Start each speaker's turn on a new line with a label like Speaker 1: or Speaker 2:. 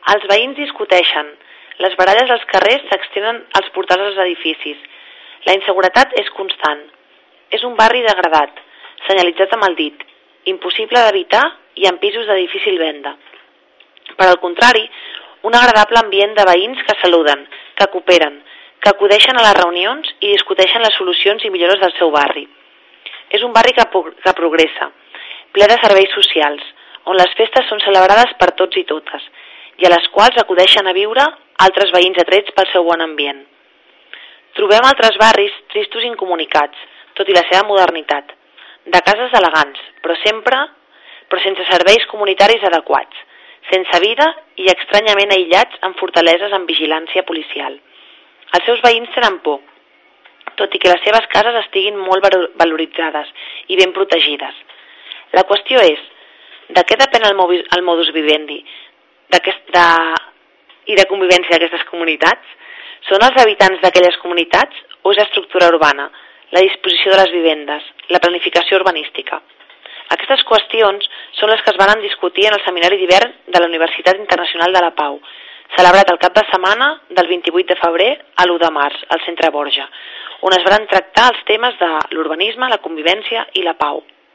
Speaker 1: Els veïns discuteixen. Les baralles als carrers s'extenen als portals dels edificis. La inseguretat és constant. És un barri degradat, senyalitzat amb el dit, impossible d'evitar i amb pisos de difícil venda. Per al contrari, un agradable ambient de veïns que saluden, que cooperen, que acudeixen a les reunions i discuteixen les solucions i millores del seu barri. És un barri que progressa, ple de serveis socials, on les festes són celebrades per tots i totes, i a les quals acudeixen a viure altres veïns atrets pel seu bon ambient. Trobem altres barris tristos i incomunicats, tot i la seva modernitat, de cases elegants, però sense serveis comunitaris adequats, sense vida i estranyament aïllats amb fortaleses amb vigilància policial. Els seus veïns tenen por, tot i que les seves cases estiguin molt valoritzades i ben protegides. La qüestió és, de què depèn el modus vivendi i de convivència d'aquestes comunitats? Són els habitants d'aquelles comunitats o és l'estructura urbana, la disposició de les vivendes, la planificació urbanística? Aquestes qüestions són les que es van discutir en el seminari d'hivern de la Universitat Internacional de la Pau, celebrat el cap de setmana del 28 de febrer a l'1 de març, al Centre Borja, on es van tractar els temes de l'urbanisme, la convivència i la pau.